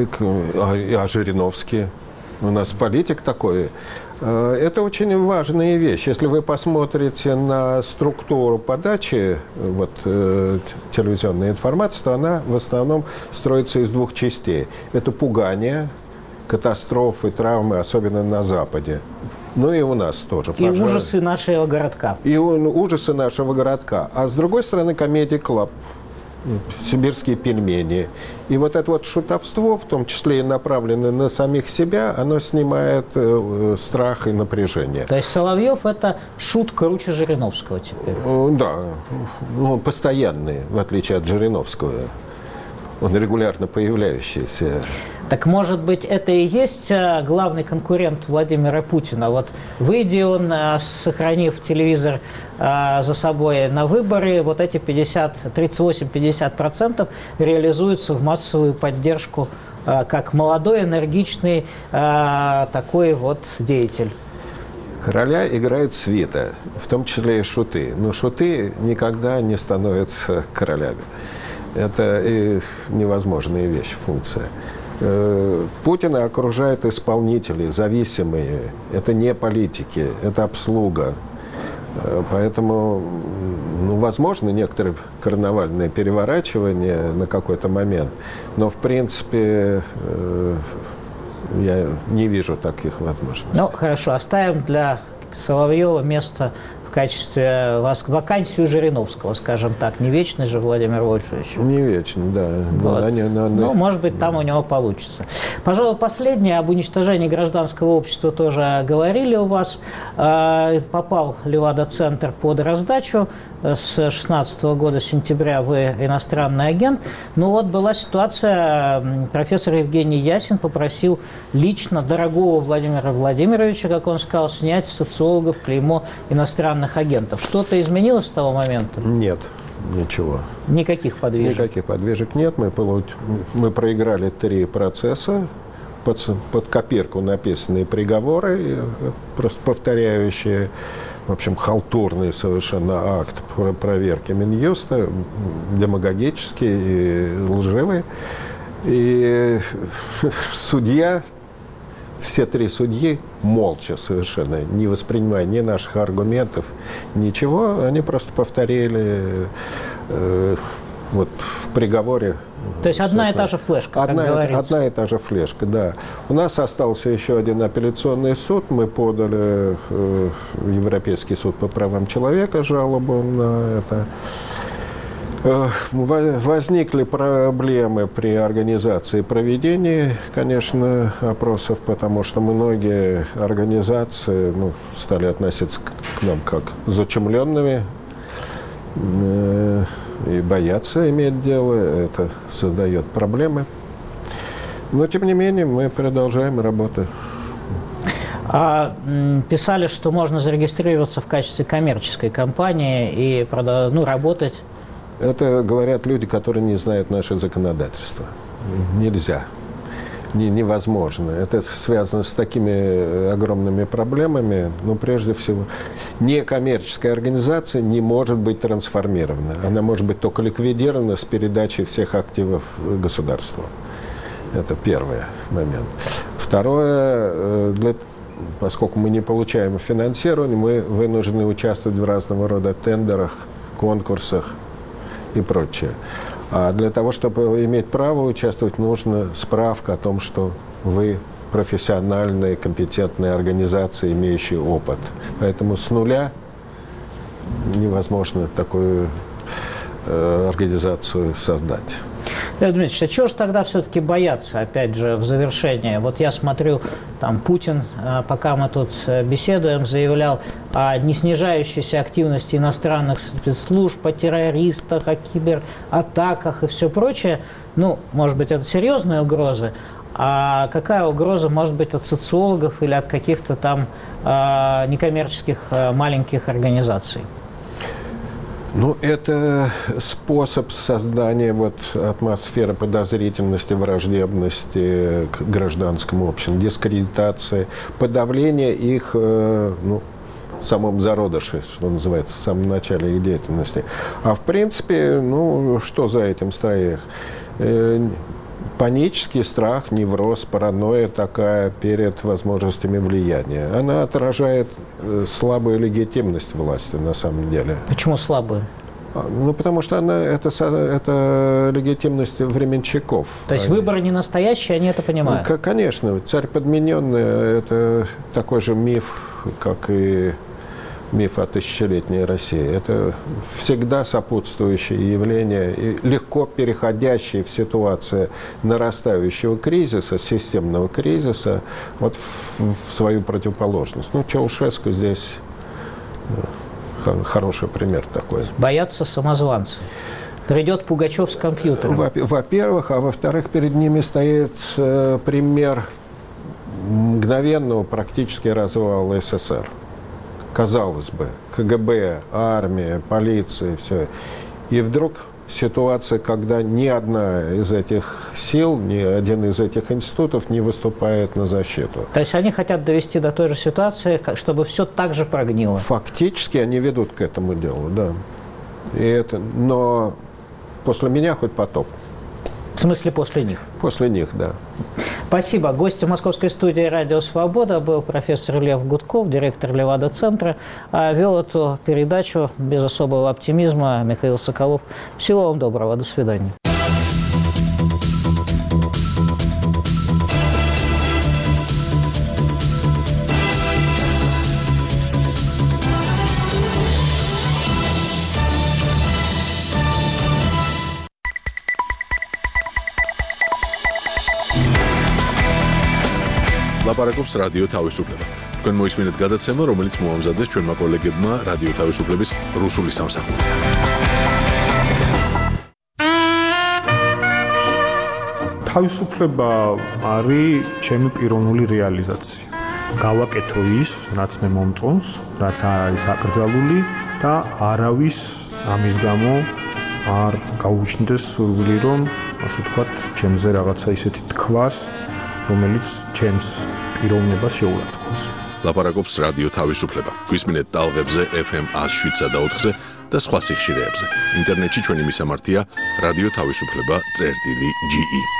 А, а Жириновский. У нас политик такой. Это очень важная вещь. Если вы посмотрите на структуру подачи вот, телевизионной информации, то она в основном строится из двух частей. Это пугание, катастрофы, травмы, особенно на Западе. Ну и у нас тоже. И пожар. Ужасы нашего городка. И ужасы нашего городка. А с другой стороны, Comedy Club. Сибирские пельмени. И вот это вот шутовство, в том числе и направленное на самих себя, оно снимает э, страх и напряжение. То есть Соловьев – это шут круче Жириновского теперь? Да. Ну, он постоянный, в отличие от Жириновского. Он регулярно появляющийся. Так, может быть, это и есть главный конкурент Владимира Путина? Вот выйдя он, сохранив телевизор за собой на выборы, вот эти пятьдесят, тридцать восемь - пятьдесят процентов реализуются в массовую поддержку как молодой, энергичный такой вот деятель. Короля играют свита, в том числе и шуты. Но шуты никогда не становятся королями. Это и невозможная вещь, функция. Путина окружают исполнители, зависимые. Это не политики, это обслуга. Поэтому, ну, возможно, некоторые карнавальные переворачивания на какой-то момент, но, в принципе, я не вижу таких возможностей. Ну, хорошо, оставим для Соловьева место в качестве вакансию Жириновского, скажем так. Не вечный же Владимир Вольфович. Не вечный, да. Вот. Да, не, надо... Ну, может быть, там у него получится. Пожалуй, последнее. Об уничтожении гражданского общества тоже говорили у вас. Попал Левада-центр под раздачу. С две тысячи шестнадцатого года, с сентября, вы иностранный агент. Ну вот была ситуация, профессор Евгений Ясин попросил лично дорогого Владимира Владимировича, как он сказал, снять с социологов клеймо иностранных агентов. Что-то изменилось с того момента? Нет, ничего. Никаких подвижек? Никаких подвижек нет. Мы, получ... мы проиграли три процесса. Под, под копирку написанные приговоры, просто повторяющие, в общем, халтурный совершенно акт проверки Минюста, демагогический и лживый. И судья, все три судьи молча совершенно, не воспринимая ни наших аргументов, ничего, они просто повторили э, вот в в приговоре. То есть одна и та же флешка, одна, как говорится. Одна и та же флешка, да. У нас остался еще один апелляционный суд. Мы подали э, в Европейский суд по правам человека жалобу на это. Э, возникли проблемы при организации и проведении, конечно, опросов, потому что многие организации ну, стали относиться к нам как к зачумленными э, и боятся иметь дело. Это создает проблемы. Но, тем не менее, мы продолжаем работу. А, писали, что можно зарегистрироваться в качестве коммерческой компании и ну, работать. Это говорят люди, которые не знают наше законодательство. Нельзя. Не, невозможно. Это связано с такими огромными проблемами. Но прежде всего, некоммерческая организация не может быть трансформирована. Она может быть только ликвидирована с передачей всех активов государству. Это первый момент. Второе, для, поскольку мы не получаем финансирование, мы вынуждены участвовать в разного рода тендерах, конкурсах и прочее. А для того, чтобы иметь право участвовать, нужна справка о том, что вы профессиональная, компетентная организация, имеющая опыт. Поэтому с нуля невозможно такую э, организацию создать. Леонид Дмитриевич, а чего же тогда все-таки бояться, опять же, в завершение? Вот я смотрю, там Путин, пока мы тут беседуем, заявлял о неснижающейся активности иностранных спецслужб, о террористах, о кибератаках и все прочее. Ну, может быть, это серьезные угрозы. А какая угроза может быть от социологов или от каких-то там э, некоммерческих э, маленьких организаций? Ну, это способ создания вот атмосферы подозрительности, враждебности к гражданскому обществу, дискредитации, подавления их э, ну, в самом зародыше, что называется, в самом начале их деятельности. А в принципе, ну, что за этим стоит? Э, Панический страх, невроз, паранойя такая перед возможностями влияния. Она отражает слабую легитимность власти на самом деле. Почему слабую? Ну, потому что она, это, это легитимность временщиков. То есть они... выборы не настоящие, они это понимают? Ну, конечно. Царь подмененный – это такой же миф, как и миф о тысячелетней России. Это всегда сопутствующее явление, и легко переходящее в ситуацию нарастающего кризиса, системного кризиса, вот в, в свою противоположность. Ну, Чаушеску здесь хороший пример такой. Боятся самозванцы. Придет Пугачев с компьютером. Во-первых, а во-вторых, перед ними стоит э, пример мгновенного практически развала СССР. Казалось бы, КГБ, армия, полиция, все. И вдруг ситуация, когда ни одна из этих сил, ни один из этих институтов не выступает на защиту. То есть они хотят довести до той же ситуации, чтобы все так же прогнило? Фактически они ведут к этому делу, да. И это, но после меня хоть потоп. В смысле после них? После них, да. Спасибо. Гостем московской студии «Радио Свобода» был профессор Лев Гудков, директор Левада-центра. А вел эту передачу без особого оптимизма Михаил Соколов. Всего вам доброго. До свидания. ლაპარაკობს რადიო თავისუფლება. თქვენ მოისმინეთ გადაცემა, რომელიც მოამზადეს ჩვენმა კოლეგებმა რადიო თავისუფლების რუსული სამსახური. თავისუფლება არის ჩემი პიროვნული რეალიზაცია. გავაკეთო ის, რაც მე მომწონს, რაც არ არის აკრძალული და არავის ამის გამო არ გაუჩნდეს სურვილი, რომ ასე ვთქვათ, ჩემზე რაღაცა ისეთი თქვას, რომელიც ჩემს პიროვნებას შეურაცხყოფს. ლაპარაკობს რადიო თავისუფლება. გვისმინეთ ტალღებზე ეფ ემ one oh seven და ოთხზე და სხვა სიხშირეებზე. ინტერნეტში ჩვენი მისამართია რადიო თავისუფლება წერტილი ჯი ი.